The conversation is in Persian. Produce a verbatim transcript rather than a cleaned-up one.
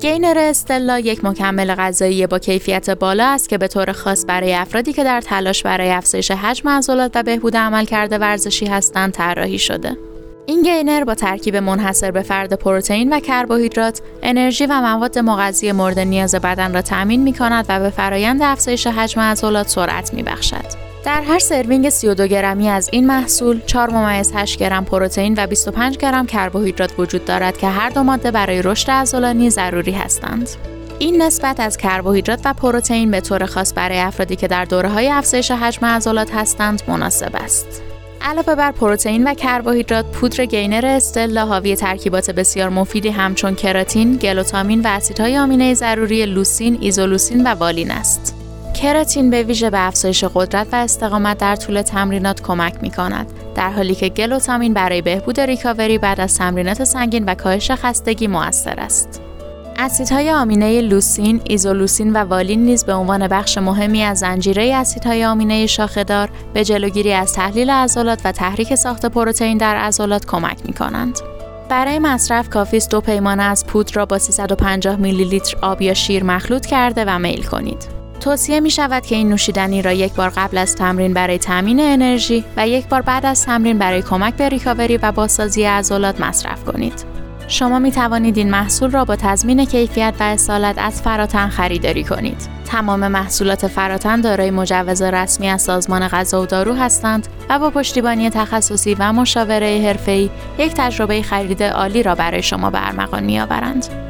گینر استلا یک مکمل غذایی با کیفیت بالا است که به طور خاص برای افرادی که در تلاش برای افزایش حجم عضلات و بهبود عملکرد ورزشی هستند طراحی شده. این گینر با ترکیب منحصر به فرد پروتئین و کربوهیدرات، انرژی و مواد مغذی مورد نیاز بدن را تامین می‌کند و به فرایند افزایش حجم عضلات سرعت می‌بخشد. در هر سروینگ سی و دو گرمی از این محصول چهار ممیز هشت گرم پروتئین و بیست و پنج گرم کربوهیدرات وجود دارد که هر دو ماده برای رشد عضلانی ضروری هستند. این نسبت از کربوهیدرات و پروتئین به طور خاص برای افرادی که در دوره‌های افزایش حجم عضلات هستند مناسب است. علاوه بر پروتئین و کربوهیدرات، پودر گینر استلا حاوی ترکیبات بسیار مفیدی همچون کراتین، گلوتامین و اسیدهای آمینه ضروری لوسین، ایزولوسین و والین است. کراتین به ویژه به افزایش قدرت و استقامت در طول تمرینات کمک می‌کند، در حالی که گلوتامین برای بهبود ریکاوری بعد از تمرینات سنگین و کاهش خستگی مؤثر است. اسیدهای آمینه لوسین، ایزولوسین و والین نیز به عنوان بخش مهمی از زنجیره اسیدهای آمینه شاخه‌دار به جلوگیری از تحلیل عضلات و تحریک ساخت پروتئین در عضلات کمک می‌کنند. برای مصرف کافی است دو پیمانه از پودر را با سیصد و پنجاه میلی لیتر آب یا شیر مخلوط کرده و میل کنید. توصیه می شود که این نوشیدنی را یک بار قبل از تمرین برای تامین انرژی و یک بار بعد از تمرین برای کمک به ریکاوری و بازسازی عضلات مصرف کنید. شما می توانید این محصول را با تضمین کیفیت و اصالت از فراتن خریداری کنید. تمام محصولات فراتن دارای مجوز رسمی از سازمان غذا و دارو هستند و با پشتیبانی تخصصی و مشاوره حرفه‌ای یک تجربه خرید عالی را برای شما به ارمغان می آورند.